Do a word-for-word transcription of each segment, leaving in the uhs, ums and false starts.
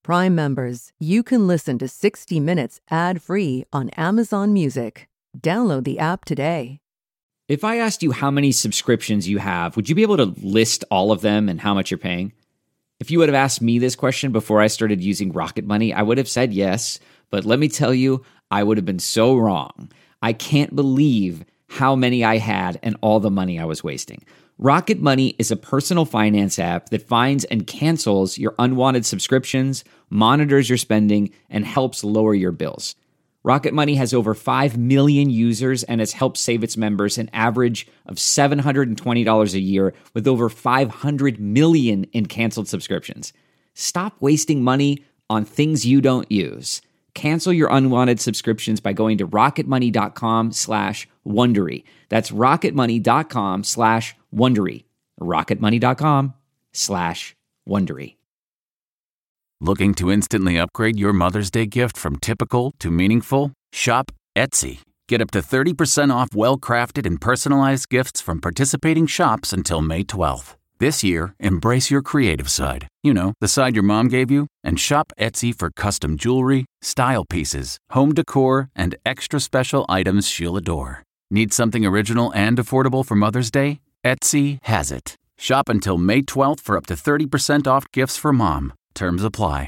Prime members, you can listen to sixty minutes ad-free on Amazon Music. Download the app today. If I asked you how many subscriptions you have, would you be able to list all of them and how much you're paying? If you would have asked me this question before I started using Rocket Money, I would have said yes, but let me tell you, I would have been so wrong. I can't believe how many I had and all the money I was wasting. Rocket Money is a personal finance app that finds and cancels your unwanted subscriptions, monitors your spending, and helps lower your bills. Rocket Money has over five million users and has helped save its members an average of seven hundred twenty dollars a year with over five hundred million in canceled subscriptions. Stop wasting money on things you don't use. Cancel your unwanted subscriptions by going to rocketmoney.com slash Wondery. That's rocketmoney.com slash Wondery. rocketmoney.com slash Wondery. Looking to instantly upgrade your Mother's Day gift from typical to meaningful? Shop Etsy. Get up to thirty percent off well-crafted and personalized gifts from participating shops until May twelfth. This year, embrace your creative side. You know, the side your mom gave you. And shop Etsy for custom jewelry, style pieces, home decor, and extra special items she'll adore. Need something original and affordable for Mother's Day? Etsy has it. Shop until May twelfth for up to thirty percent off gifts for mom. Terms apply.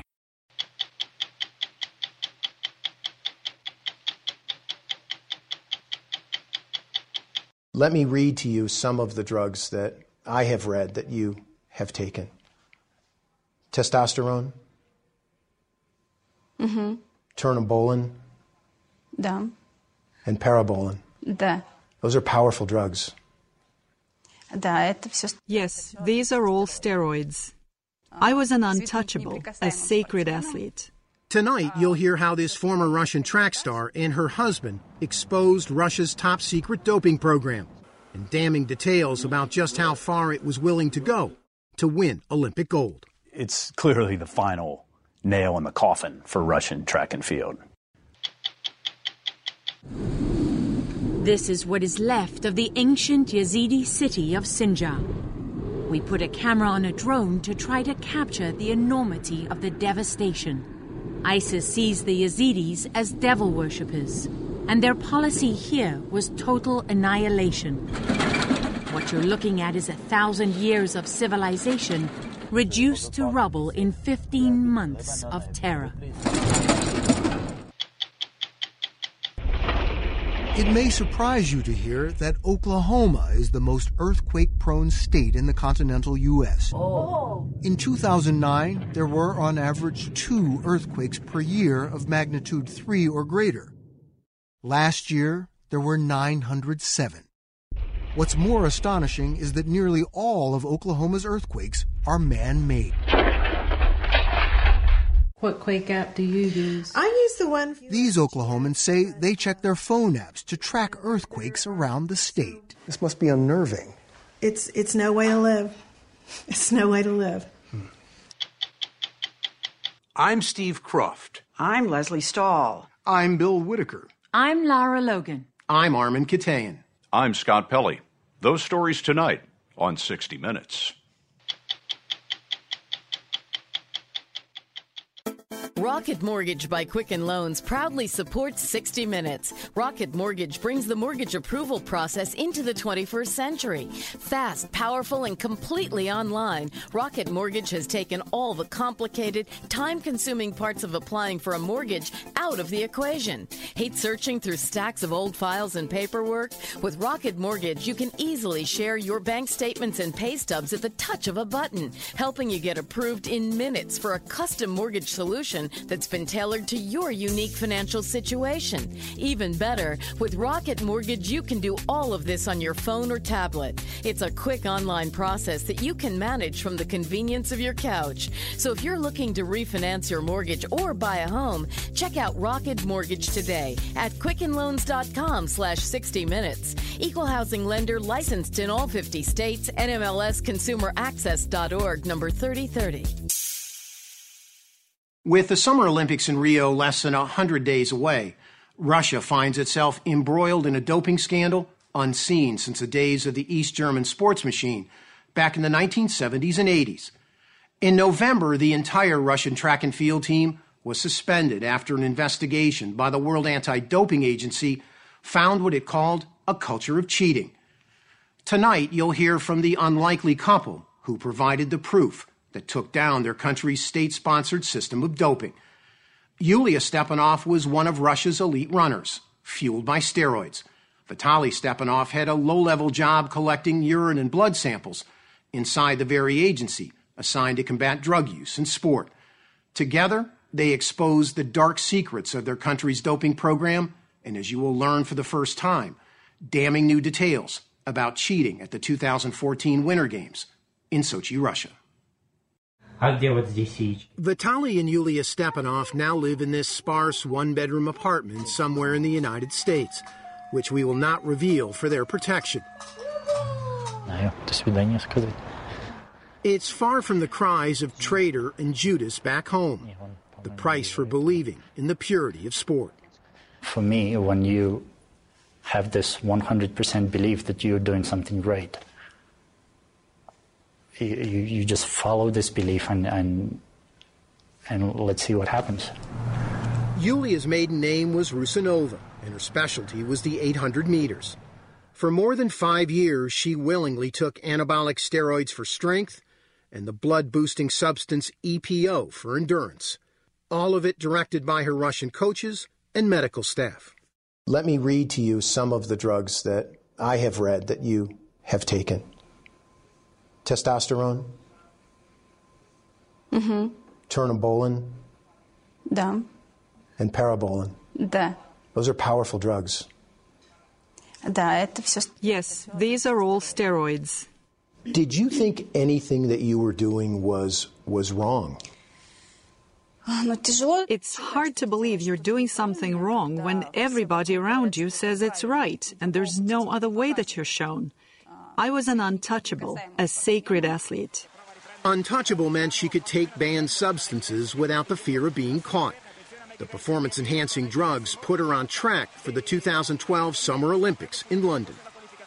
Let me read to you some of the drugs that I have read that you have taken. Testosterone. Mm-hmm. Turnabolin. Да. And parabolin. Да. Those are powerful drugs. Да, это все... Yes, these are all steroids. I was an untouchable, a sacred athlete. Tonight, you'll hear how this former Russian track star and her husband exposed Russia's top-secret doping program and damning details about just how far it was willing to go to win Olympic gold. It's clearly the final nail in the coffin for Russian track and field. This is what is left of the ancient Yazidi city of Sinjar. We put a camera on a drone to try to capture the enormity of the devastation. ISIS sees the Yazidis as devil worshippers, and their policy here was total annihilation. What you're looking at is a thousand years of civilization reduced to rubble in fifteen months of terror. It may surprise you to hear that Oklahoma is the most earthquake-prone state in the continental U S Oh. In two thousand nine, there were on average two earthquakes per year of magnitude three or greater. Last year, there were nine hundred seven. What's more astonishing is that nearly all of Oklahoma's earthquakes are man-made. What Quake app do you use? I use the one... These Oklahomans say they check their phone apps to track earthquakes around the state. This must be unnerving. It's it's no way to live. It's no way to live. Hmm. I'm Steve Croft. I'm Leslie Stahl. I'm Bill Whitaker. I'm Lara Logan. I'm Armin Katayan. I'm Scott Pelley. Those stories tonight on sixty minutes. Rocket Mortgage by Quicken Loans proudly supports sixty minutes. Rocket Mortgage brings the mortgage approval process into the twenty-first century. Fast, powerful, and completely online, Rocket Mortgage has taken all the complicated, time-consuming parts of applying for a mortgage out of the equation. Hate searching through stacks of old files and paperwork? With Rocket Mortgage, you can easily share your bank statements and pay stubs at the touch of a button, helping you get approved in minutes for a custom mortgage solution that's been tailored to your unique financial situation. Even better, with Rocket Mortgage, you can do all of this on your phone or tablet. It's a quick online process that you can manage from the convenience of your couch. So if you're looking to refinance your mortgage or buy a home, check out Rocket Mortgage today at quickenloans.com slash 60 minutes. Equal housing lender licensed in all fifty states. N M L S consumer access dot org number thirty thirty. With the Summer Olympics in Rio less than one hundred days away, Russia finds itself embroiled in a doping scandal unseen since the days of the East German sports machine back in the nineteen seventies and eighties. In November, the entire Russian track and field team was suspended after an investigation by the World Anti-Doping Agency found what it called a culture of cheating. Tonight, you'll hear from the unlikely couple who provided the proof that took down their country's state-sponsored system of doping. Yulia Stepanov was one of Russia's elite runners, fueled by steroids. Vitaly Stepanov had a low-level job collecting urine and blood samples inside the very agency assigned to combat drug use in sport. Together, they exposed the dark secrets of their country's doping program, and as you will learn for the first time, damning new details about cheating at the two thousand fourteen Winter Games in Sochi, Russia. Vitaly and Yulia Stepanov now live in this sparse one-bedroom apartment somewhere in the United States, which we will not reveal for their protection. It's far from the cries of Trader and Judas back home, the price for believing in the purity of sport. For me, when you have this one hundred percent belief that you're doing something right, you, you just follow this belief and, and, and let's see what happens. Yulia's maiden name was Rusanova, and her specialty was the eight hundred meters. For more than five years, she willingly took anabolic steroids for strength and the blood-boosting substance E P O for endurance, all of it directed by her Russian coaches and medical staff. Let me read to you some of the drugs that I have read that you have taken. Testosterone? Mm-hmm. Turnimbolin? Да. And parabolin? Да. Those are powerful drugs. Да, это все... Yes, these are all steroids. Did you think anything that you were doing was was wrong? It's hard to believe you're doing something wrong when everybody around you says it's right, and there's no other way that you're shown. I was an untouchable, a sacred athlete. Untouchable meant she could take banned substances without the fear of being caught. The performance-enhancing drugs put her on track for the two thousand twelve Summer Olympics in London.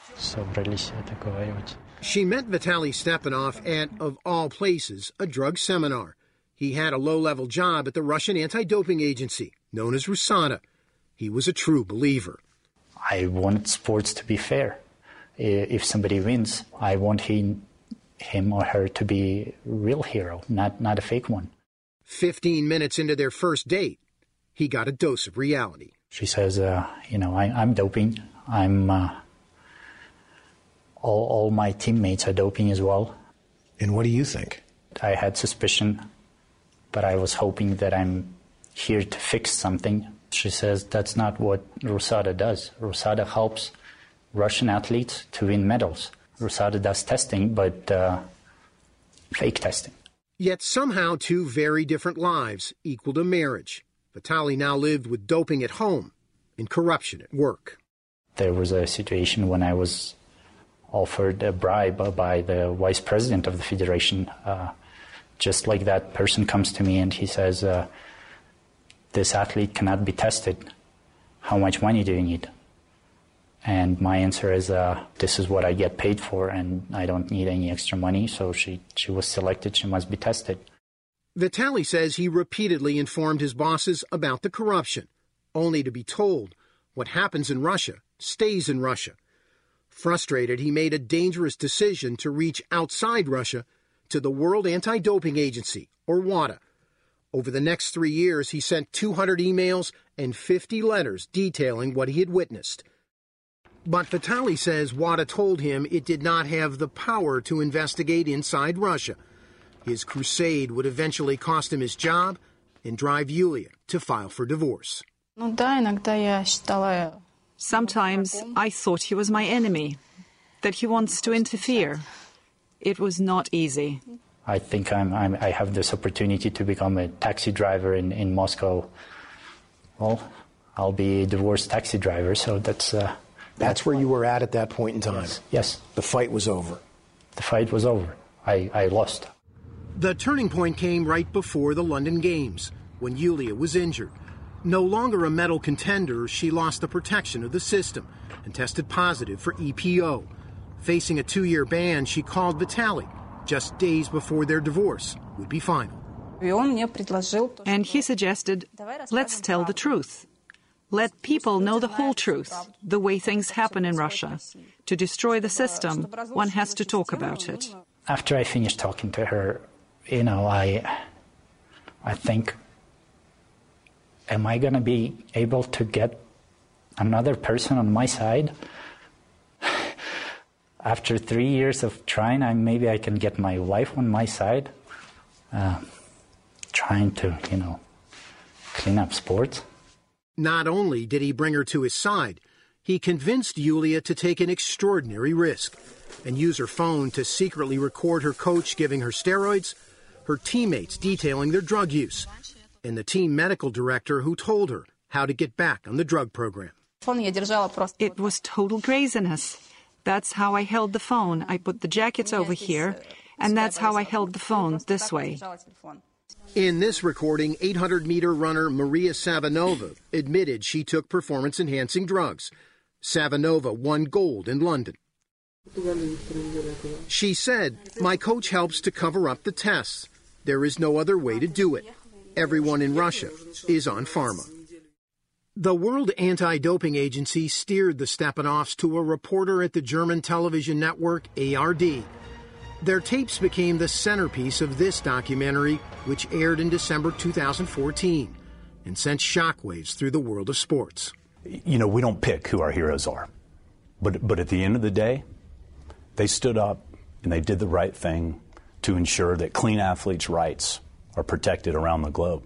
She met Vitaly Stepanov at, of all places, a drug seminar. He had a low-level job at the Russian Anti-Doping Agency, known as RUSADA. He was a true believer. I want sports to be fair. If somebody wins, I want him, him or her to be a real hero, not, not a fake one. Fifteen minutes into their first date, he got a dose of reality. She says, uh, you know, I, I'm doping. I'm, uh, all, all my teammates are doping as well. And what do you think? I had suspicion, but I was hoping that I'm here to fix something. She says that's not what RUSADA does. RUSADA helps Russian athletes to win medals. RUSADA does testing, but uh, fake testing. Yet somehow two very different lives equaled a marriage. Vitaly now lived with doping at home and corruption at work. There was a situation when I was offered a bribe by the vice president of the federation. Uh, just like that person comes to me and he says, uh, this athlete cannot be tested. How much money do you need? And my answer is, uh, this is what I get paid for, and I don't need any extra money, so she, she was selected, she must be tested. Vitaly says he repeatedly informed his bosses about the corruption, only to be told what happens in Russia stays in Russia. Frustrated, he made a dangerous decision to reach outside Russia to the World Anti-Doping Agency, or WADA. Over the next three years, he sent two hundred emails and fifty letters detailing what he had witnessed. But Vitaly says WADA told him it did not have the power to investigate inside Russia. His crusade would eventually cost him his job and drive Yulia to file for divorce. Sometimes I thought he was my enemy, that he wants to interfere. It was not easy. I think I'm, I'm, I have this opportunity to become a taxi driver in, in Moscow. Well, I'll be a divorced taxi driver, so that's... Uh, that's where you were at at that point in time? Yes. yes. The fight was over? The fight was over. I, I lost. The turning point came right before the London Games, when Yulia was injured. No longer a medal contender, she lost the protection of the system and tested positive for E P O. Facing a two-year ban, she called Vitaly just days before their divorce would be final. And he suggested, let's tell the truth. Let people know the whole truth, the way things happen in Russia. To destroy the system, one has to talk about it. After I finished talking to her, you know, I, I think, am I going to be able to get another person on my side? After three years of trying, I, maybe I can get my wife on my side, uh, trying to, you know, clean up sports. Not only did he bring her to his side, he convinced Yulia to take an extraordinary risk and use her phone to secretly record her coach giving her steroids, her teammates detailing their drug use, and the team medical director who told her how to get back on the drug program. It was total craziness. That's how I held the phone. I put the jackets over here, and that's how I held the phone, this way. In this recording, eight hundred meter runner Maria Savinova admitted she took performance-enhancing drugs. Savinova won gold in London. She said, "My coach helps to cover up the tests. There is no other way to do it. Everyone in Russia is on pharma." The World Anti-Doping Agency steered the Stepanovs to a reporter at the German television network A R D. Their tapes became the centerpiece of this documentary, which aired in December two thousand fourteen and sent shockwaves through the world of sports. You know, we don't pick who our heroes are, but but at the end of the day, they stood up and they did the right thing to ensure that clean athletes' rights are protected around the globe.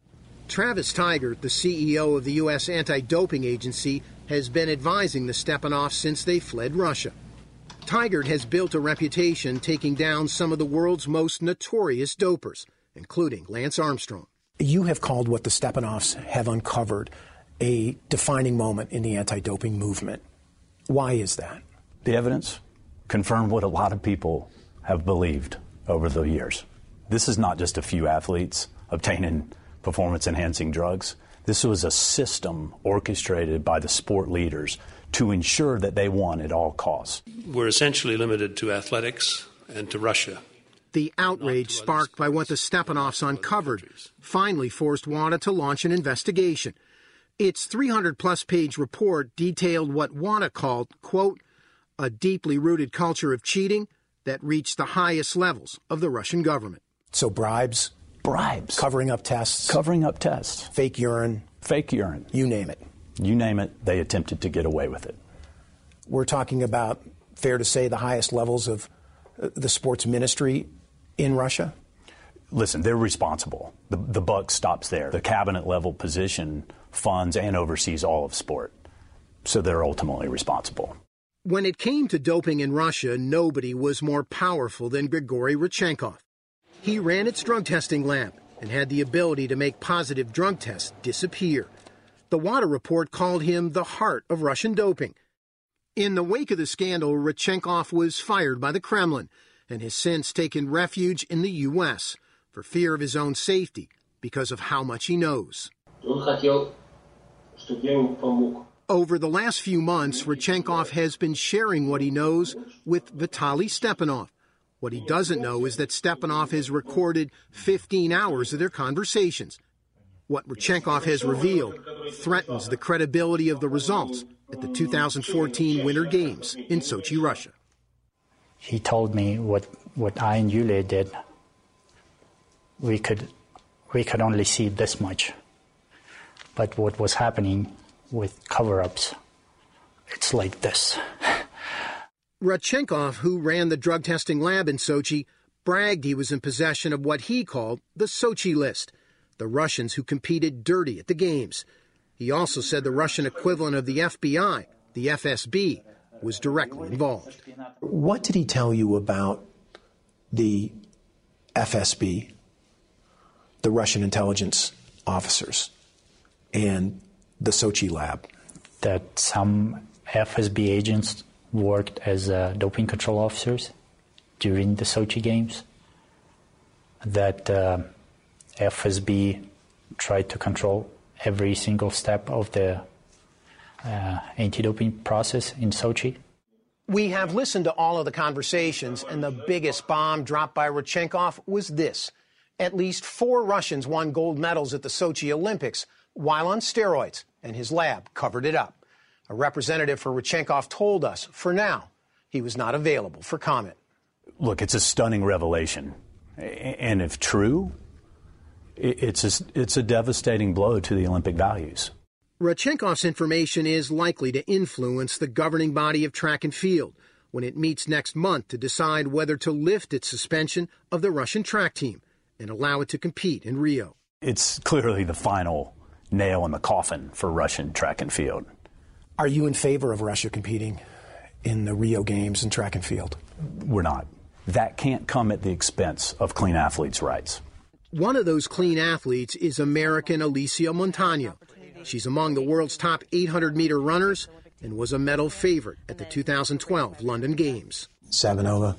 Travis Tygart, the C E O of the U S Anti-Doping Agency, has been advising the Stepanovs since they fled Russia. Tygart has built a reputation taking down some of the world's most notorious dopers, including Lance Armstrong. You have called what the Stepanovs have uncovered a defining moment in the anti-doping movement. Why is that? The evidence confirmed what a lot of people have believed over the years. This is not just a few athletes obtaining performance-enhancing drugs. This was a system orchestrated by the sport leaders to ensure that they won at all costs. We're essentially limited to athletics and to Russia. The outrage sparked by what the Stepanovs uncovered finally forced WADA to launch an investigation. Its three hundred plus page report detailed what WADA called, quote, a deeply rooted culture of cheating that reached the highest levels of the Russian government. So bribes? Bribes. Covering up tests? Covering up tests. Fake urine? Fake urine. You name it. You name it, they attempted to get away with it. We're talking about, fair to say, the highest levels of the sports ministry in Russia? Listen, they're responsible. The, the buck stops there. The cabinet-level position funds and oversees all of sport, so they're ultimately responsible. When it came to doping in Russia, nobody was more powerful than Grigory Rodchenkov. He ran its drug testing lab and had the ability to make positive drug tests disappear. The WADA report called him the heart of Russian doping. In the wake of the scandal, Rodchenkov was fired by the Kremlin and has since taken refuge in the U S for fear of his own safety because of how much he knows. Over the last few months, Rodchenkov has been sharing what he knows with Vitaly Stepanov. What he doesn't know is that Stepanov has recorded fifteen hours of their conversations. What Rodchenkov has revealed threatens the credibility of the results at the two thousand fourteen Winter Games in Sochi, Russia. He told me what, what I and Yulia did. We could, we could only see this much. But what was happening with cover-ups, it's like this. Rodchenkov, who ran the drug testing lab in Sochi, bragged he was in possession of what he called the Sochi list, the Russians who competed dirty at the games. He also said the Russian equivalent of the F B I, the F S B, was directly involved. What did he tell you about the F S B, the Russian intelligence officers, and the Sochi lab? That some F S B agents worked as uh, doping control officers during the Sochi Games. That uh, F S B tried to control every single step of the uh, anti-doping process in Sochi. We have listened to all of the conversations, and the biggest bomb dropped by Rodchenkov was this. At least four Russians won gold medals at the Sochi Olympics while on steroids, and his lab covered it up. A representative for Rodchenkov told us, for now, he was not available for comment. Look, it's a stunning revelation. And if true, it's a, it's a devastating blow to the Olympic values. Rodchenkov's information is likely to influence the governing body of track and field when it meets next month to decide whether to lift its suspension of the Russian track team and allow it to compete in Rio. It's clearly the final nail in the coffin for Russian track and field. Are you in favor of Russia competing in the Rio Games in track and field? We're not. That can't come at the expense of clean athletes' rights. One of those clean athletes is American Alicia Montano. She's among the world's top eight hundred meter runners and was a medal favorite at the two thousand twelve London Games. Savinova.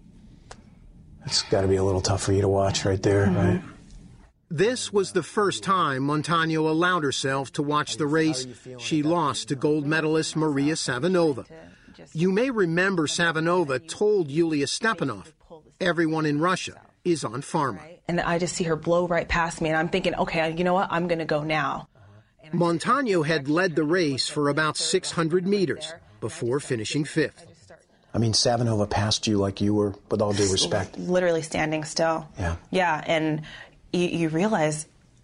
It's got to be a little tough for you to watch right there, mm-hmm. right? This was the first time Montano allowed herself to watch the race she lost to gold medalist Maria Savinova. You may remember Savinova told Yulia Stepanov, everyone in Russia is on pharma. And I just see her blow right past me, and I'm thinking, okay, you know what, I'm going to go now. Montano had led the race for about six hundred meters before finishing fifth. I mean, Savinova passed you like you were, with all due respect. Literally standing still. Yeah. Yeah, and you, you realize,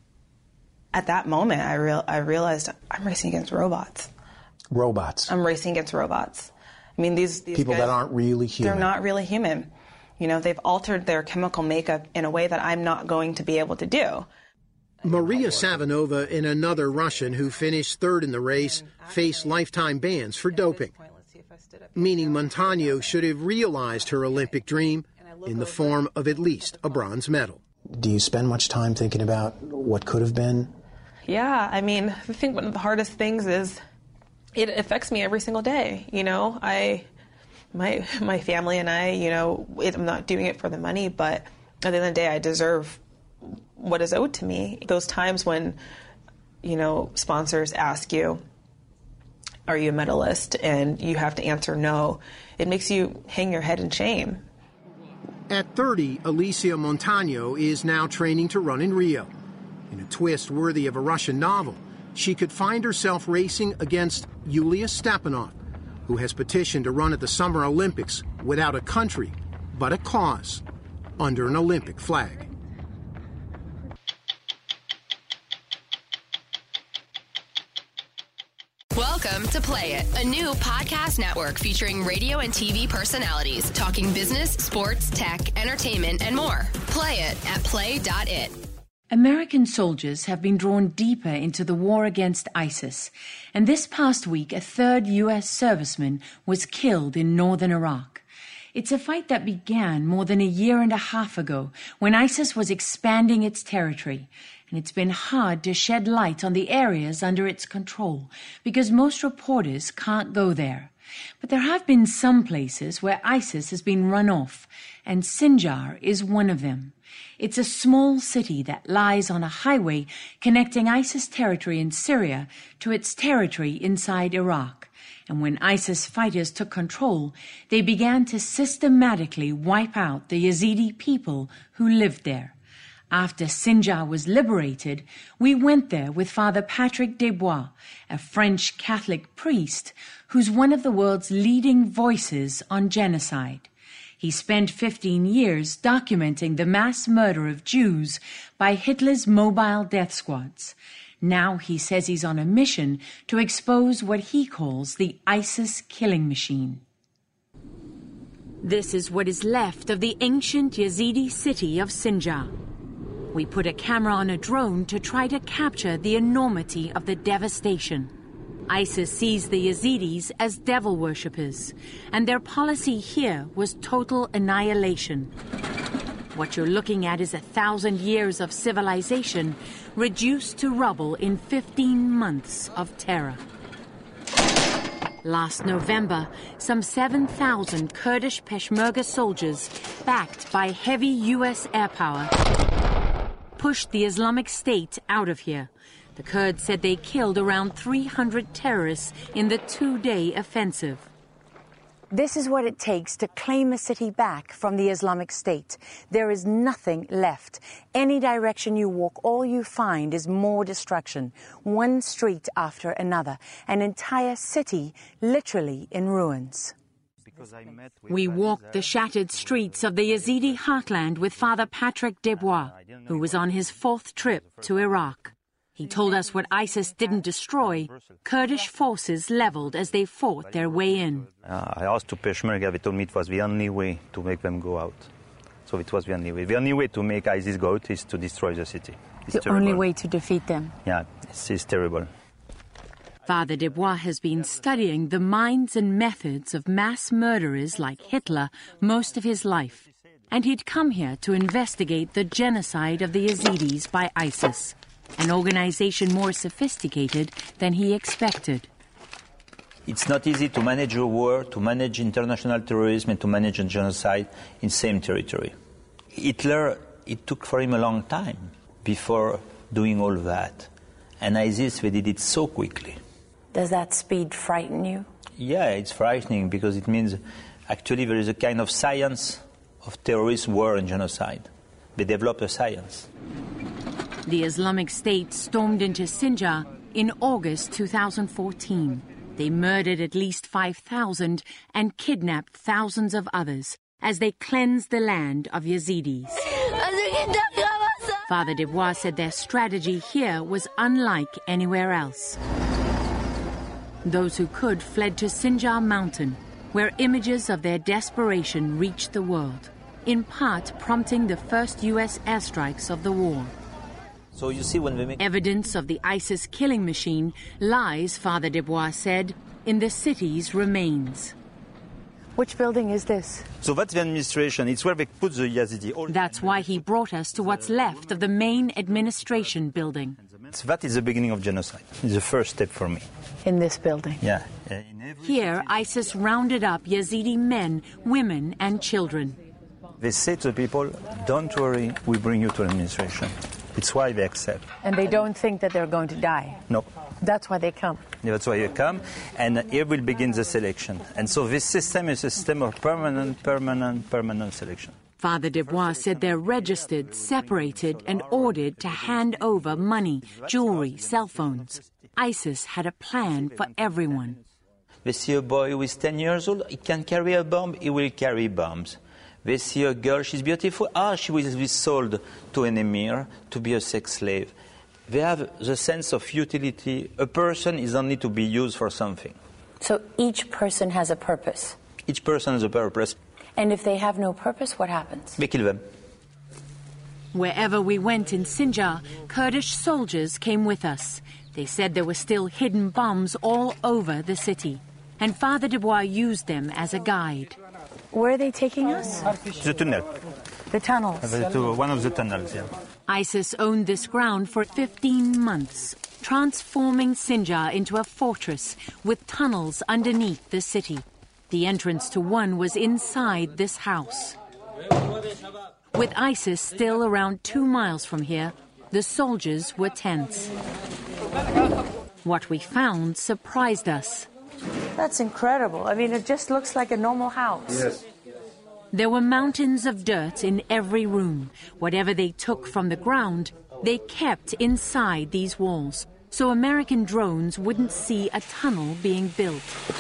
at that moment, I, real, I realized I'm racing against robots. Robots. I'm racing against robots. I mean, these, these people guys, that aren't really human. They're not really human. You know, they've altered their chemical makeup in a way that I'm not going to be able to do. Maria Savinova and another Russian who finished third in the race face lifetime bans for doping, meaning Montano should have realized her Olympic dream in the form of at least a bronze medal. Do you spend much time thinking about what could have been? Yeah, I mean, I think one of the hardest things is it affects me every single day. You know, I, my my family and I, you know, it, I'm not doing it for the money, but at the end of the day, I deserve what is owed to me. Those times when, you know, sponsors ask you, are you a medalist? And you have to answer no. It makes you hang your head in shame. At thirty, Alicia Montano is now training to run in Rio. In a twist worthy of a Russian novel, she could find herself racing against Yulia Stepanov, who has petitioned to run at the Summer Olympics without a country, but a cause, under an Olympic flag. Welcome to Play It, a new podcast network featuring radio and T V personalities talking business, sports, tech, entertainment, and more. Play it at play dot it. American soldiers have been drawn deeper into the war against ISIS, and this past week a third U S serviceman was killed in northern Iraq. It's a fight that began more than a year and a half ago when ISIS was expanding its territory, and it's been hard to shed light on the areas under its control because most reporters can't go there. But there have been some places where ISIS has been run off, and Sinjar is one of them. It's a small city that lies on a highway connecting ISIS territory in Syria to its territory inside Iraq. And when ISIS fighters took control, they began to systematically wipe out the Yazidi people who lived there. After Sinjar was liberated, we went there with Father Patrick Desbois, a French Catholic priest who's one of the world's leading voices on genocide. He spent fifteen years documenting the mass murder of Jews by Hitler's mobile death squads. Now he says he's on a mission to expose what he calls the ISIS killing machine. This is what is left of the ancient Yazidi city of Sinjar. We put a camera on a drone to try to capture the enormity of the devastation. ISIS sees the Yazidis as devil worshippers, and their policy here was total annihilation. What you're looking at is a thousand years of civilization reduced to rubble in fifteen months of terror. Last November, some seven thousand Kurdish Peshmerga soldiers, backed by heavy U S air power, pushed the Islamic State out of here. The Kurds said they killed around three hundred terrorists in the two-day offensive. This is what it takes to claim a city back from the Islamic State. There is nothing left. Any direction you walk, all you find is more destruction. One street after another. An entire city literally in ruins. We walked the shattered streets of the Yazidi heartland with Father Patrick Desbois, who was on his fourth trip to Iraq. He told us what ISIS didn't destroy, Kurdish forces leveled as they fought their way in. Uh, I asked to Peshmerga, they told me it was the only way to make them go out. So it was the only way. The only way to make ISIS go out is to destroy the city. It's the terrible. only way to defeat them. Yeah, it's, it's terrible. Father Desbois has been studying the minds and methods of mass murderers like Hitler most of his life. And he'd come here to investigate the genocide of the Yazidis by ISIS, an organization more sophisticated than he expected. It's not easy to manage a war, to manage international terrorism, and to manage a genocide in same territory. Hitler, it took for him a long time before doing all that. And ISIS, they did it so quickly. Does that speed frighten you? Yeah, it's frightening because it means actually there is a kind of science of terrorism, war, and genocide. They developed a science. The Islamic State stormed into Sinjar in August two thousand fourteen. They murdered at least five thousand and kidnapped thousands of others as they cleansed the land of Yazidis. Father Desbois said their strategy here was unlike anywhere else. Those who could fled to Sinjar Mountain, where images of their desperation reached the world, in part prompting the first U S airstrikes of the war. So you see, when we make evidence of the ISIS killing machine lies, Father Desbois said, in the city's remains. Which building is this? So that's the administration. It's where they put the Yazidi. All That's why he brought us to what's left of the main administration building. That is the beginning of genocide. It's the first step for me. In this building? Yeah. Here, ISIS rounded up Yazidi men, women, and children. They say to the people, don't worry, we bring you to administration. It's why they accept. And they don't think that they're going to die? No. That's why they come? Yeah, that's why you come, and here will begin the selection. And so this system is a system of permanent, permanent, permanent selection. Father Desbois said they're registered, separated, and ordered to hand over money, jewelry, cell phones. ISIS had a plan for everyone. They see a boy who is ten years old, he can carry a bomb, he will carry bombs. They see a girl, she's beautiful, ah, she will be sold to an emir to be a sex slave. They have the sense of utility. A person is only to be used for something. So each person has a purpose? Each person has a purpose. And if they have no purpose, what happens? We kill them. Wherever we went in Sinjar, Kurdish soldiers came with us. They said there were still hidden bombs all over the city. And Father Desbois used them as a guide. Where are they taking us? The tunnel. The tunnels? To one of the tunnels, yeah. ISIS owned this ground for fifteen months, transforming Sinjar into a fortress with tunnels underneath the city. The entrance to one was inside this house. With ISIS still around two miles from here, the soldiers were tense. What we found surprised us. That's incredible. I mean, it just looks like a normal house. Yes. There were mountains of dirt in every room. Whatever they took from the ground, they kept inside these walls, so American drones wouldn't see a tunnel being built.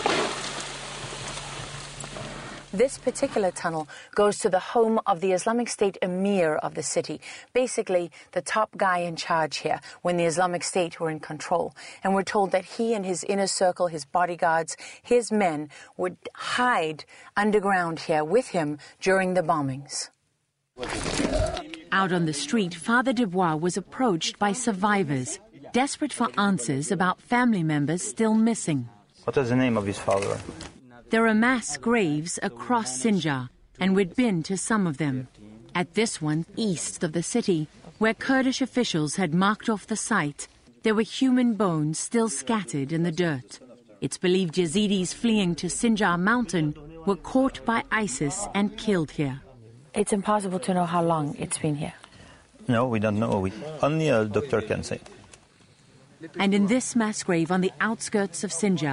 This particular tunnel goes to the home of the Islamic State emir of the city, basically the top guy in charge here when the Islamic State were in control. And we're told that he and his inner circle, his bodyguards, his men would hide underground here with him during the bombings. Out on the street, Father Desbois was approached by survivors, desperate for answers about family members still missing. What was the name of his father? There are mass graves across Sinjar, and we'd been to some of them. At this one, east of the city, where Kurdish officials had marked off the site, there were human bones still scattered in the dirt. It's believed Yazidis fleeing to Sinjar Mountain were caught by ISIS and killed here. It's impossible to know how long it's been here. No, we don't know. We, only a doctor can say. And in this mass grave on the outskirts of Sinjar,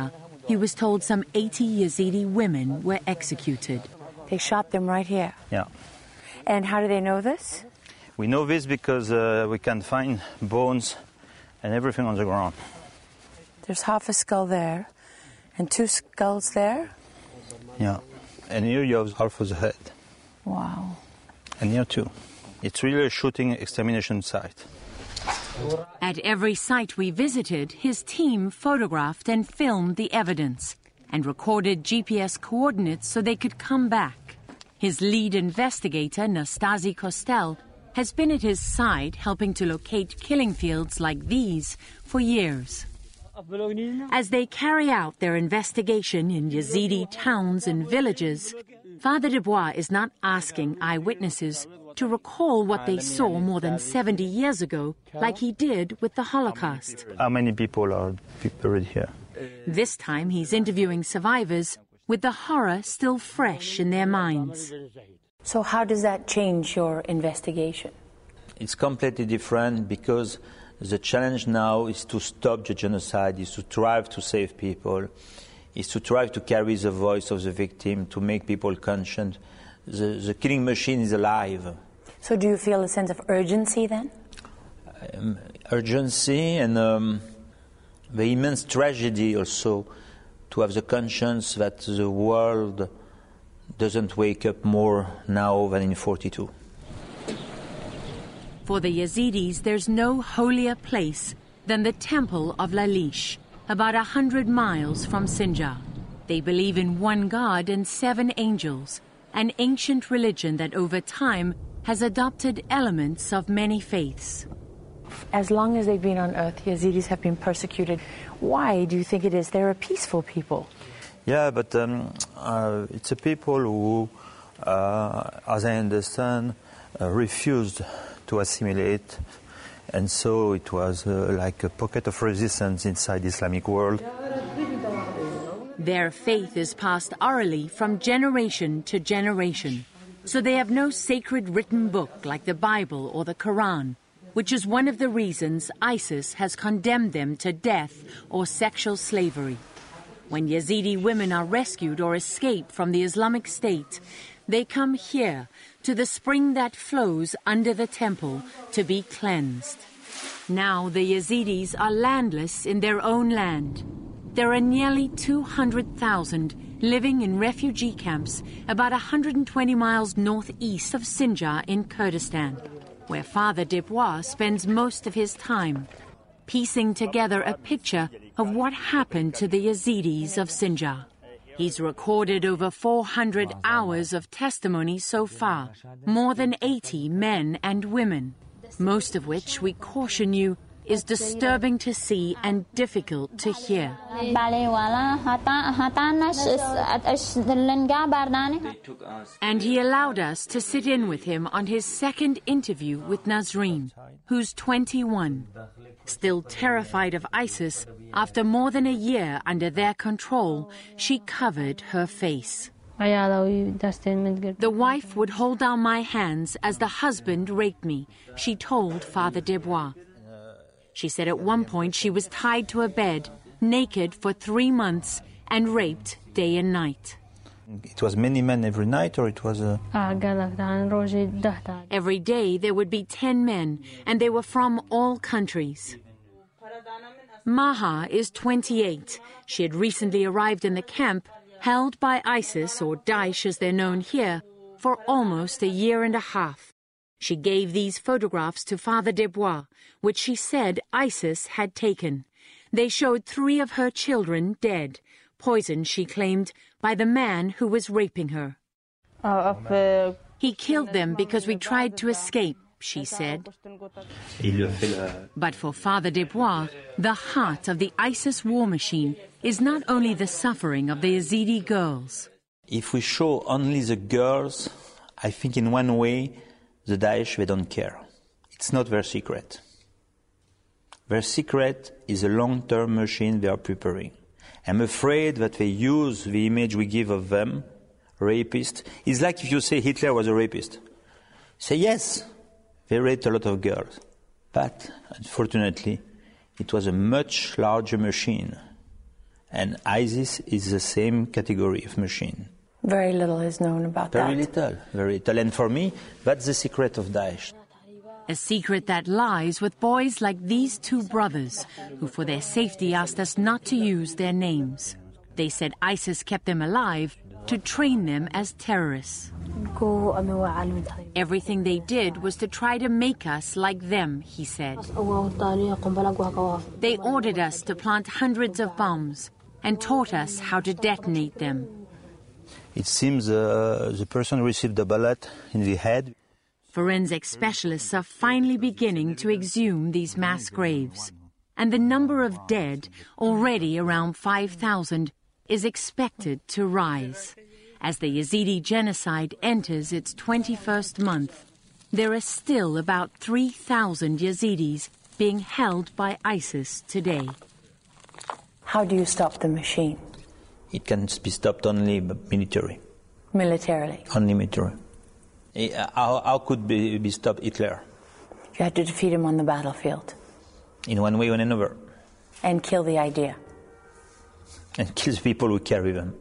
he was told some eighty Yazidi women were executed. They shot them right here? Yeah. And how do they know this? We know this because uh, we can find bones and everything on the ground. There's half a skull there and two skulls there? Yeah. And here you have half of the head. Wow. And here too. It's really a shooting extermination site. At every site we visited, his team photographed and filmed the evidence and recorded G P S coordinates so they could come back. His lead investigator, Nastasi Kostel, has been at his side helping to locate killing fields like these for years. As they carry out their investigation in Yazidi towns and villages, Father Debois is not asking eyewitnesses to recall what they saw more than seventy years ago, like he did with the Holocaust. How many people are buried here? This time he's interviewing survivors with the horror still fresh in their minds. So how does that change your investigation? It's completely different because the challenge now is to stop the genocide, is to try to save people, is to try to carry the voice of the victim, to make people conscious. The, the killing machine is alive. So do you feel a sense of urgency then? Um, urgency and um, the immense tragedy also to have the conscience that the world doesn't wake up more now than in forty-two. For the Yazidis, there's no holier place than the Temple of Lalish, about a hundred miles from Sinjar. They believe in one God and seven angels, an ancient religion that over time has adopted elements of many faiths. As long as they've been on earth, Yazidis have been persecuted. Why do you think it is? They're a peaceful people. Yeah, but um, uh, it's a people who, uh, as I understand, uh, refused to assimilate, and so it was uh, like a pocket of resistance inside the Islamic world. Their faith is passed orally from generation to generation, so they have no sacred written book like the Bible or the Quran, which is one of the reasons ISIS has condemned them to death or sexual slavery. When Yazidi women are rescued or escape from the Islamic State, they come here to the spring that flows under the temple to be cleansed. Now the Yazidis are landless in their own land. There are nearly two hundred thousand living in refugee camps about one hundred twenty miles northeast of Sinjar in Kurdistan, where Father Debois spends most of his time, piecing together a picture of what happened to the Yazidis of Sinjar. He's recorded over four hundred hours of testimony so far, more than eighty men and women, most of which, we caution you, is disturbing to see and difficult to hear. And he allowed us to sit in with him on his second interview with Nazreen, who's twenty-one. Still terrified of ISIS, after more than a year under their control, she covered her face. The wife would hold down my hands as the husband raped me, she told Father Debois. She said at one point she was tied to a bed, naked for three months, and raped day and night. It was many men every night, or it was a... Every day there would be ten men, and they were from all countries. Maha is twenty-eight. She had recently arrived in the camp, held by ISIS, or Daesh as they're known here, for almost a year and a half. She gave these photographs to Father Debois, which she said ISIS had taken. They showed three of her children dead, poisoned, she claimed, by the man who was raping her. He killed them because we tried to escape, she said. But for Father Debois, the heart of the ISIS war machine is not only the suffering of the Yazidi girls. If we show only the girls, I think in one way, the Daesh, they don't care. It's not their secret. Their secret is a long-term machine they are preparing. I'm afraid that they use the image we give of them, rapist. It's like if you say Hitler was a rapist. Say yes, they raped a lot of girls. But, unfortunately, it was a much larger machine. And ISIS is the same category of machine. Very little is known about Very that. little, very little. And for me, that's the secret of Daesh. A secret that lies with boys like these two brothers, who for their safety asked us not to use their names. They said ISIS kept them alive to train them as terrorists. Everything they did was to try to make us like them, he said. They ordered us to plant hundreds of bombs and taught us how to detonate them. It seems uh, the person received a bullet in the head. Forensic specialists are finally beginning to exhume these mass graves. And the number of dead, already around five thousand, is expected to rise. As the Yazidi genocide enters its twenty-first month, there are still about three thousand Yazidis being held by ISIS today. How do you stop the machine? It can be stopped only military. Militarily? Only military. How, how could be, be stopped Hitler? You had to defeat him on the battlefield. In one way or another. And kill the idea. And kill the people who carry them.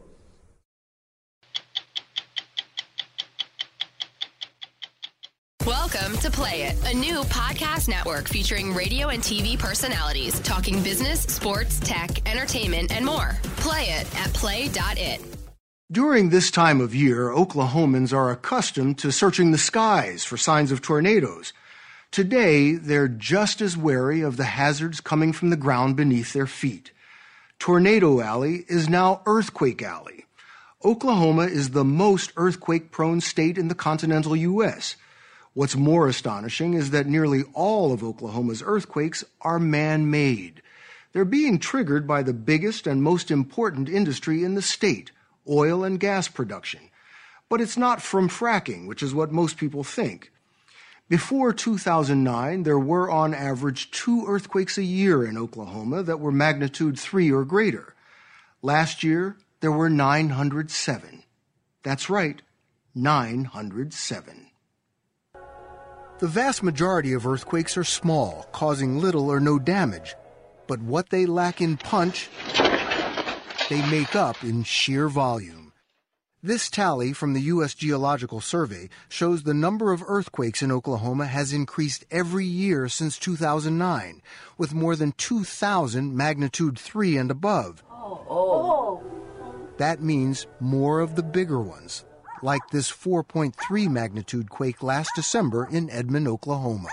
Welcome to Play It, a new podcast network featuring radio and T V personalities talking business, sports, tech, entertainment, and more. Play it at play dot it. During this time of year, Oklahomans are accustomed to searching the skies for signs of tornadoes. Today, they're just as wary of the hazards coming from the ground beneath their feet. Tornado Alley is now Earthquake Alley. Oklahoma is the most earthquake-prone state in the continental U S What's more astonishing is that nearly all of Oklahoma's earthquakes are man-made. They're being triggered by the biggest and most important industry in the state, oil and gas production. But it's not from fracking, which is what most people think. Before two thousand nine, there were on average two earthquakes a year in Oklahoma that were magnitude three or greater. Last year, there were nine hundred seven. That's right, nine hundred seven. The vast majority of earthquakes are small, causing little or no damage. But what they lack in punch, they make up in sheer volume. This tally from the U S Geological Survey shows the number of earthquakes in Oklahoma has increased every year since two thousand nine, with more than two thousand magnitude three and above. Oh, oh. That means more of the bigger ones, like this four point three magnitude quake last December in Edmond, Oklahoma.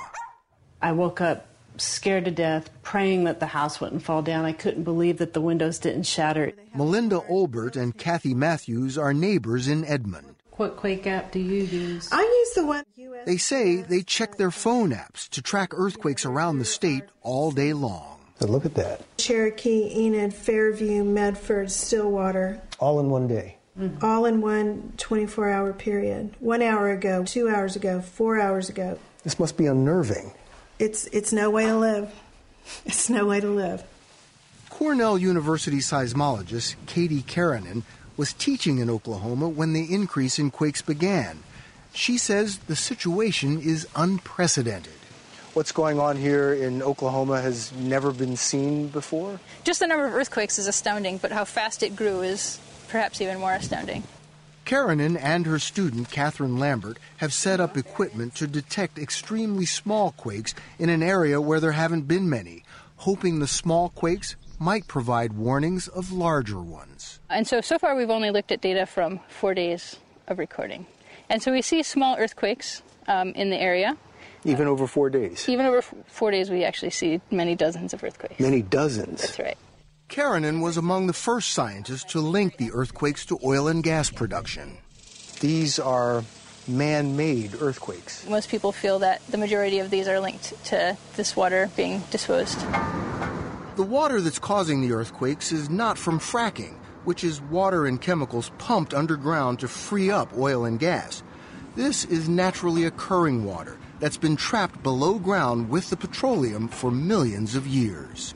I woke up scared to death, praying that the house wouldn't fall down. I couldn't believe that the windows didn't shatter. Melinda Olbert and Kathy Matthews are neighbors in Edmond. What quake app do you use? I use the one. They say they check their phone apps to track earthquakes around the state all day long. But look at that. Cherokee, Enid, Fairview, Medford, Stillwater. All in one day. Mm-hmm. All in one twenty-four hour period. One hour ago, two hours ago, four hours ago. This must be unnerving. It's it's no way to live. It's no way to live. Cornell University seismologist Katie Karanen was teaching in Oklahoma when the increase in quakes began. She says the situation is unprecedented. What's going on here in Oklahoma has never been seen before? Just the number of earthquakes is astounding, but how fast it grew is perhaps even more astounding. Karanen and her student, Catherine Lambert, have set up equipment to detect extremely small quakes in an area where there haven't been many, hoping the small quakes might provide warnings of larger ones. And so, so far we've only looked at data from four days of recording. And so we see small earthquakes um, in the area. Even over four days? Even over f- four days we actually see many dozens of earthquakes. Many dozens? That's right. Karanen was among the first scientists to link the earthquakes to oil and gas production. These are man-made earthquakes. Most people feel that the majority of these are linked to this water being disposed. The water that's causing the earthquakes is not from fracking, which is water and chemicals pumped underground to free up oil and gas. This is naturally occurring water that's been trapped below ground with the petroleum for millions of years.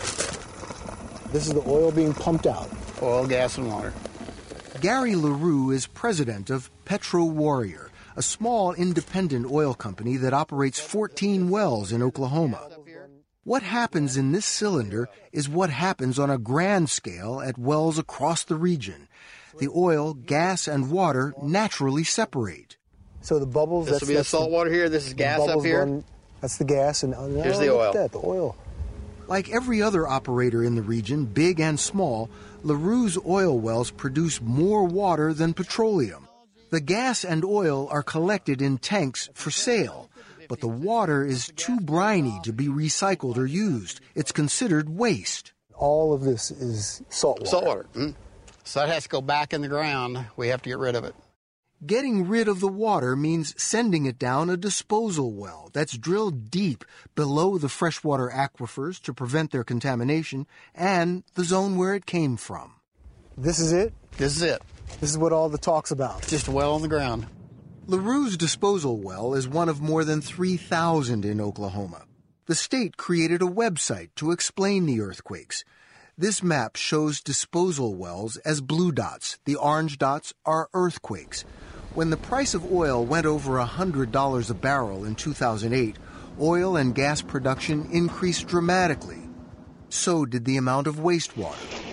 This is the oil being pumped out. Oil, gas, and water. Gary LaRue is president of Petro Warrior, a small independent oil company that operates fourteen wells in Oklahoma. What happens in this cylinder is what happens on a grand scale at wells across the region. The oil, gas, and water naturally separate. So the bubbles... This will be the salt water here, this is gas up here. Going, that's the gas, and oh, here's the oil. Look at that, the oil. Like every other operator in the region, big and small, LaRue's oil wells produce more water than petroleum. The gas and oil are collected in tanks for sale, but the water is too briny to be recycled or used. It's considered waste. All of this is salt water. Salt water. Mm. So that has to go back in the ground. We have to get rid of it. Getting rid of the water means sending it down a disposal well that's drilled deep below the freshwater aquifers to prevent their contamination and the zone where it came from. This is it? This is it. This is what all the talk's about. Just a well on the ground. LaRue's disposal well is one of more than three thousand in Oklahoma. The state created a website to explain the earthquakes. This map shows disposal wells as blue dots. The orange dots are earthquakes. When the price of oil went over one hundred dollars a barrel in two thousand eight, oil and gas production increased dramatically. So did the amount of wastewater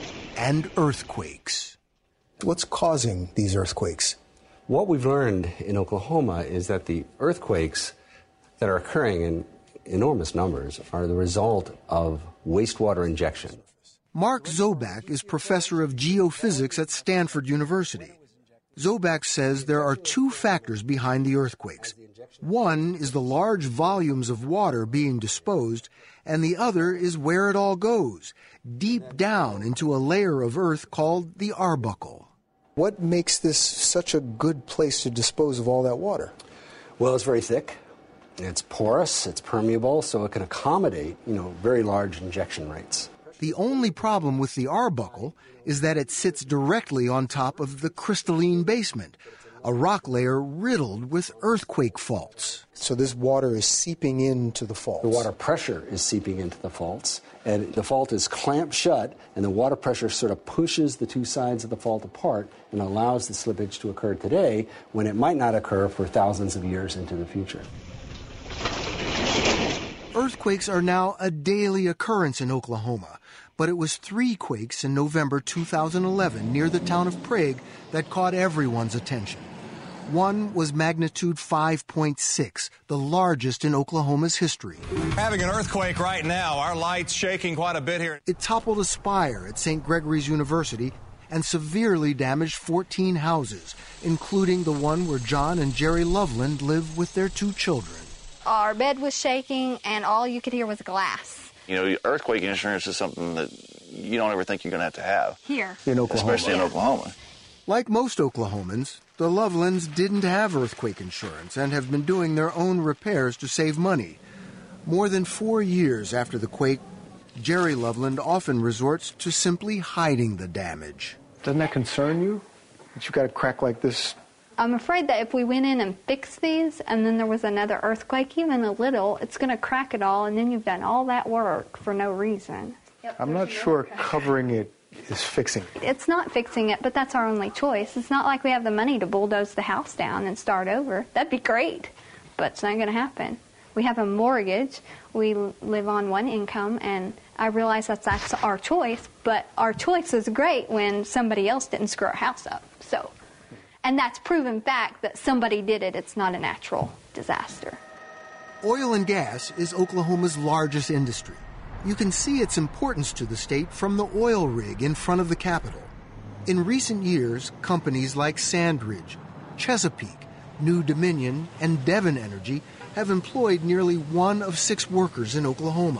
and earthquakes. What's causing these earthquakes? What we've learned in Oklahoma is that the earthquakes that are occurring in enormous numbers are the result of wastewater injection. Mark Zoback is professor of geophysics at Stanford University. Zoback says there are two factors behind the earthquakes. One is the large volumes of water being disposed, and the other is where it all goes, deep down into a layer of earth called the Arbuckle. What makes this such a good place to dispose of all that water? Well, it's very thick, it's porous, it's permeable, so it can accommodate, you know, very large injection rates. The only problem with the Arbuckle is that it sits directly on top of the crystalline basement, a rock layer riddled with earthquake faults. So this water is seeping into the faults? The water pressure is seeping into the faults, and the fault is clamped shut, and the water pressure sort of pushes the two sides of the fault apart and allows the slippage to occur today when it might not occur for thousands of years into the future. Earthquakes are now a daily occurrence in Oklahoma, but it was three quakes in November two thousand eleven near the town of Prague that caught everyone's attention. One was magnitude five point six, the largest in Oklahoma's history. Having an earthquake right now. Our light's shaking quite a bit here. It toppled a spire at Saint Gregory's University and severely damaged fourteen houses, including the one where John and Jerry Loveland live with their two children. Our bed was shaking, and all you could hear was glass. You know, earthquake insurance is something that you don't ever think you're going to have to have. Here. In Oklahoma. Especially in Oklahoma. Like most Oklahomans, the Lovelands didn't have earthquake insurance and have been doing their own repairs to save money. More than four years after the quake, Jerry Loveland often resorts to simply hiding the damage. Doesn't that concern you? That you've got a crack like this? I'm afraid that if we went in and fixed these and then there was another earthquake, even a little, it's going to crack it all, and then you've done all that work for no reason. Yep, I'm not sure covering it is fixing it. It's not fixing it, but that's our only choice. It's not like we have the money to bulldoze the house down and start over. That'd be great, but it's not going to happen. We have a mortgage. We live on one income, and I realize that that's our choice, but our choice is great when somebody else didn't screw our house up. So. And that's proven fact that somebody did it. It's not a natural disaster. Oil and gas is Oklahoma's largest industry. You can see its importance to the state from the oil rig in front of the Capitol. In recent years, companies like Sandridge, Chesapeake, New Dominion, and Devon Energy have employed nearly one of six workers in Oklahoma.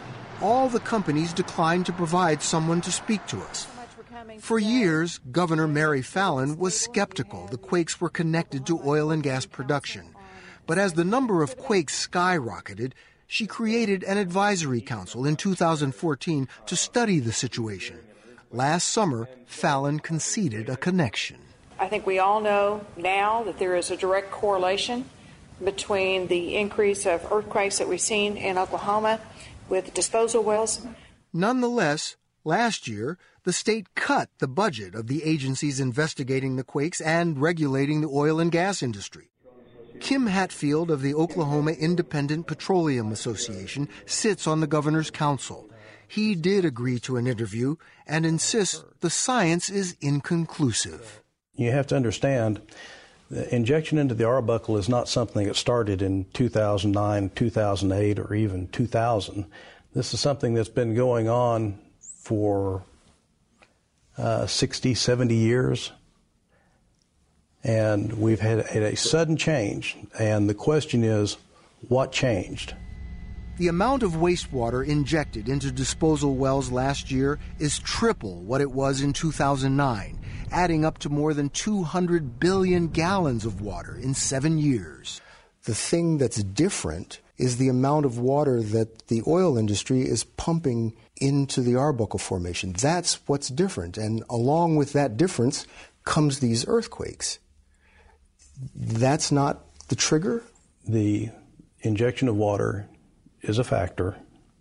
All the companies declined to provide someone to speak to us. For years, Governor Mary Fallin was skeptical the quakes were connected to oil and gas production. But as the number of quakes skyrocketed, she created an advisory council in two thousand fourteen to study the situation. Last summer, Fallin conceded a connection. I think we all know now that there is a direct correlation between the increase of earthquakes that we've seen in Oklahoma with disposal wells. Nonetheless, last year, the state cut the budget of the agencies investigating the quakes and regulating the oil and gas industry. Kim Hatfield of the Oklahoma Independent Petroleum Association sits on the governor's council. He did agree to an interview and insists the science is inconclusive. You have to understand, the injection into the Arbuckle is not something that started in two thousand nine, two thousand eight, or even two thousand. This is something that's been going on for uh, sixty, seventy years. And we've had, had a sudden change. And the question is, what changed? The amount of wastewater injected into disposal wells last year is triple what it was in two thousand nine, adding up to more than two hundred billion gallons of water in seven years. The thing that's different is the amount of water that the oil industry is pumping into the Arbuckle Formation. That's what's different. And along with that difference comes these earthquakes. That's not the trigger? The injection of water is a factor,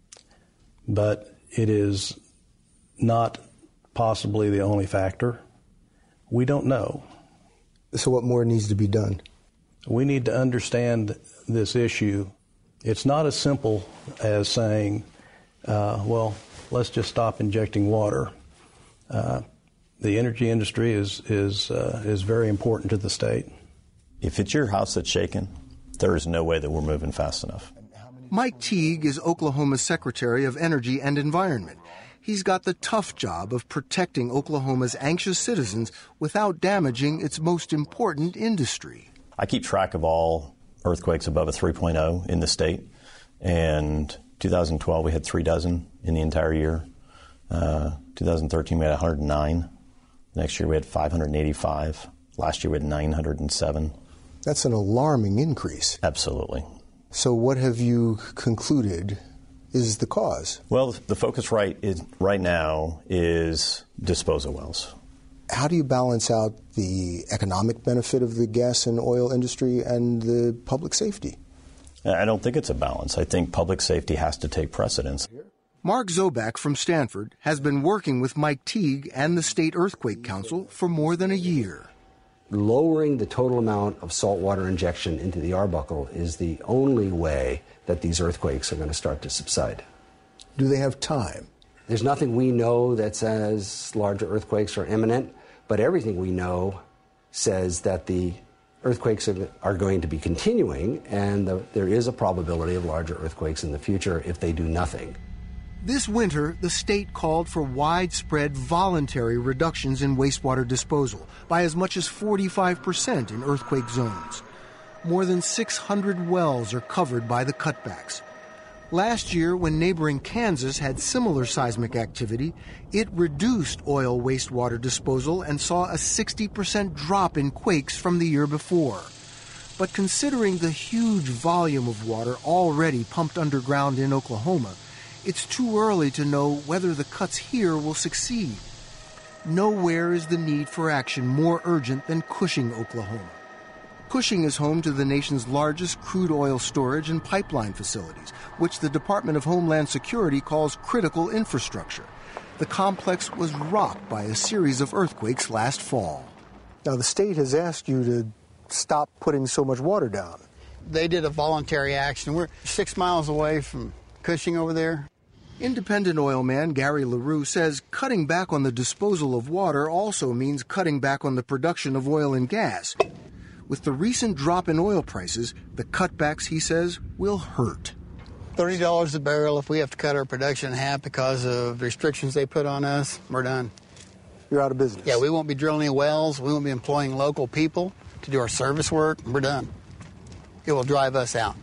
but it is not possibly the only factor. We don't know. So what more needs to be done? We need to understand this issue. It's not as simple as saying, uh, well, let's just stop injecting water. Uh, the energy industry is, is, uh, is very important to the state. If it's your house that's shaking, there is no way that we're moving fast enough. Mike Teague is Oklahoma's Secretary of Energy and Environment. He's got the tough job of protecting Oklahoma's anxious citizens without damaging its most important industry. I keep track of all earthquakes above a three point oh in the state. And two thousand twelve, we had three dozen in the entire year. Uh, two thousand thirteen, we had one hundred nine. Next year, we had five hundred eighty-five. Last year, we had nine hundred seven. That's an alarming increase. Absolutely. So what have you concluded is the cause? Well, the focus right is right now is disposal wells. How do you balance out the economic benefit of the gas and oil industry and the public safety? I don't think it's a balance. I think public safety has to take precedence. Mark Zobak from Stanford has been working with Mike Teague and the State Earthquake Council for more than a year. Lowering the total amount of saltwater injection into the Arbuckle is the only way that these earthquakes are going to start to subside. Do they have time? There's nothing we know that says larger earthquakes are imminent, but everything we know says that the earthquakes are, are going to be continuing, and the, there is a probability of larger earthquakes in the future if they do nothing. This winter, the state called for widespread voluntary reductions in wastewater disposal by as much as forty-five percent in earthquake zones. More than six hundred wells are covered by the cutbacks. Last year, when neighboring Kansas had similar seismic activity, it reduced oil wastewater disposal and saw a sixty percent drop in quakes from the year before. But considering the huge volume of water already pumped underground in Oklahoma, it's too early to know whether the cuts here will succeed. Nowhere is the need for action more urgent than Cushing, Oklahoma. Cushing is home to the nation's largest crude oil storage and pipeline facilities, which the Department of Homeland Security calls critical infrastructure. The complex was rocked by a series of earthquakes last fall. Now, the state has asked you to stop putting so much water down. They did a voluntary action. We're six miles away from Cushing over there. Independent oil man Gary LaRue says cutting back on the disposal of water also means cutting back on the production of oil and gas. With the recent drop in oil prices, the cutbacks, he says, will hurt. thirty dollars a barrel. If we have to cut our production in half because of restrictions they put on us, we're done. You're out of business. Yeah, we won't be drilling any wells. We won't be employing local people to do our service work. We're done. It will drive us out.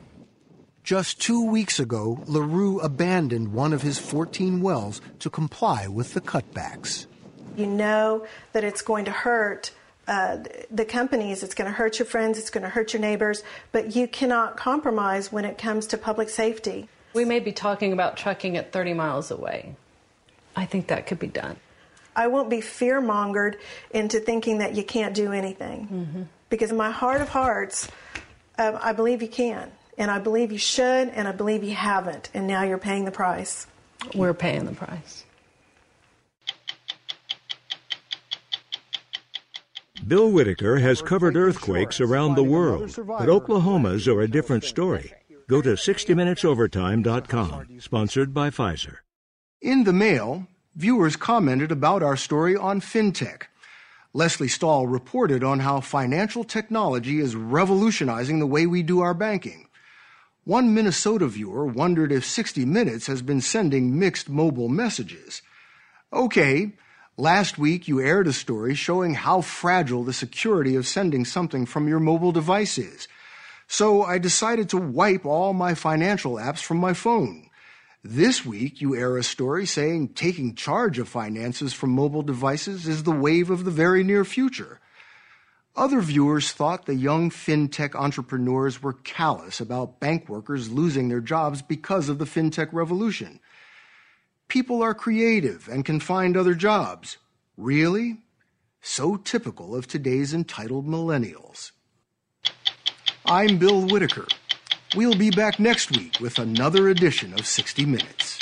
Just two weeks ago, LaRue abandoned one of his fourteen wells to comply with the cutbacks. You know that it's going to hurt uh, the companies, it's going to hurt your friends, it's going to hurt your neighbors, but you cannot compromise when it comes to public safety. We may be talking about trucking at thirty miles away. I think that could be done. I won't be fear-mongered into thinking that you can't do anything. Mm-hmm. Because in my heart of hearts, uh, I believe you can. And I believe you should, and I believe you haven't. And now you're paying the price. We're paying the price. Bill Whitaker has covered earthquakes around the world, but Oklahoma's are a different story. Go to sixty minutes overtime dot com, sponsored by Pfizer. In the mail, viewers commented about our story on FinTech. Leslie Stahl reported on how financial technology is revolutionizing the way we do our banking. One Minnesota viewer wondered if sixty minutes has been sending mixed mobile messages. Okay, last week you aired a story showing how fragile the security of sending something from your mobile device is. So I decided to wipe all my financial apps from my phone. This week, you air a story saying taking charge of finances from mobile devices is the wave of the very near future. Other viewers thought the young fintech entrepreneurs were callous about bank workers losing their jobs because of the fintech revolution. People are creative and can find other jobs. Really? So typical of today's entitled millennials. I'm Bill Whitaker. We'll be back next week with another edition of sixty minutes.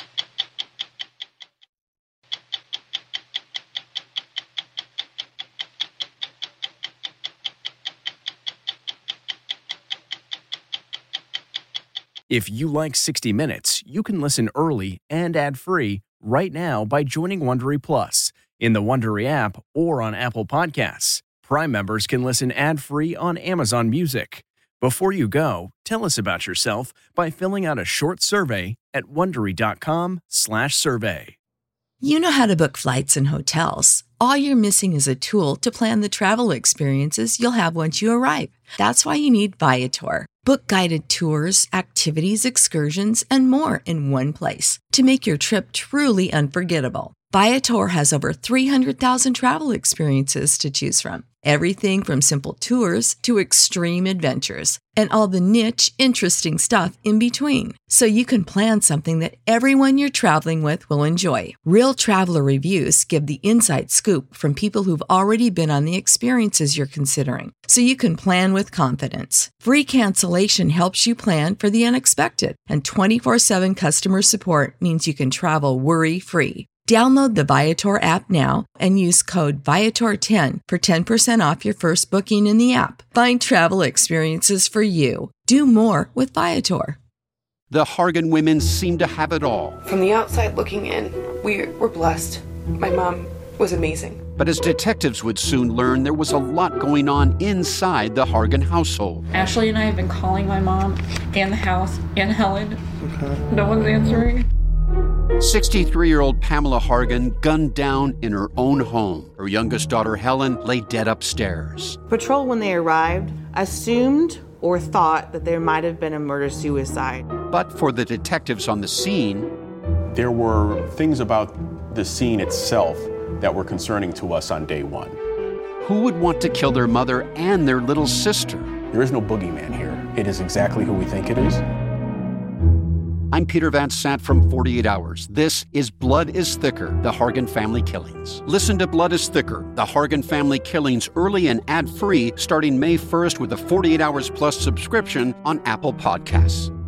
If you like sixty minutes, you can listen early and ad-free right now by joining Wondery Plus in the Wondery app or on Apple Podcasts. Prime members can listen ad-free on Amazon Music. Before you go, tell us about yourself by filling out a short survey at Wondery.com slash survey. You know how to book flights and hotels. All you're missing is a tool to plan the travel experiences you'll have once you arrive. That's why you need Viator. Book guided tours, activities, excursions, and more in one place to make your trip truly unforgettable. Viator has over three hundred thousand travel experiences to choose from. Everything from simple tours to extreme adventures and all the niche, interesting stuff in between. So you can plan something that everyone you're traveling with will enjoy. Real traveler reviews give the inside scoop from people who've already been on the experiences you're considering. So you can plan with confidence. Free cancellation helps you plan for the unexpected. And twenty-four seven customer support means you can travel worry-free. Download the Viator app now and use code Viator ten for ten percent off your first booking in the app. Find travel experiences for you. Do more with Viator. The Hargan women seem to have it all. From the outside looking in, we were blessed. My mom was amazing. But as detectives would soon learn, there was a lot going on inside the Hargan household. Ashley and I have been calling my mom and the house and Helen. Okay. No one's answering. sixty-three-year-old Pamela Hargan gunned down in her own home. Her youngest daughter, Helen, lay dead upstairs. Patrol, when they arrived, assumed or thought that there might have been a murder-suicide. But for the detectives on the scene, there were things about the scene itself that were concerning to us on day one. Who would want to kill their mother and their little sister? There is no boogeyman here. It is exactly who we think it is. I'm Peter Van Sant from forty-eight hours. This is Blood is Thicker, the Hargan Family Killings. Listen to Blood is Thicker, the Hargan Family Killings early and ad-free starting May first with a forty-eight hours plus subscription on Apple Podcasts.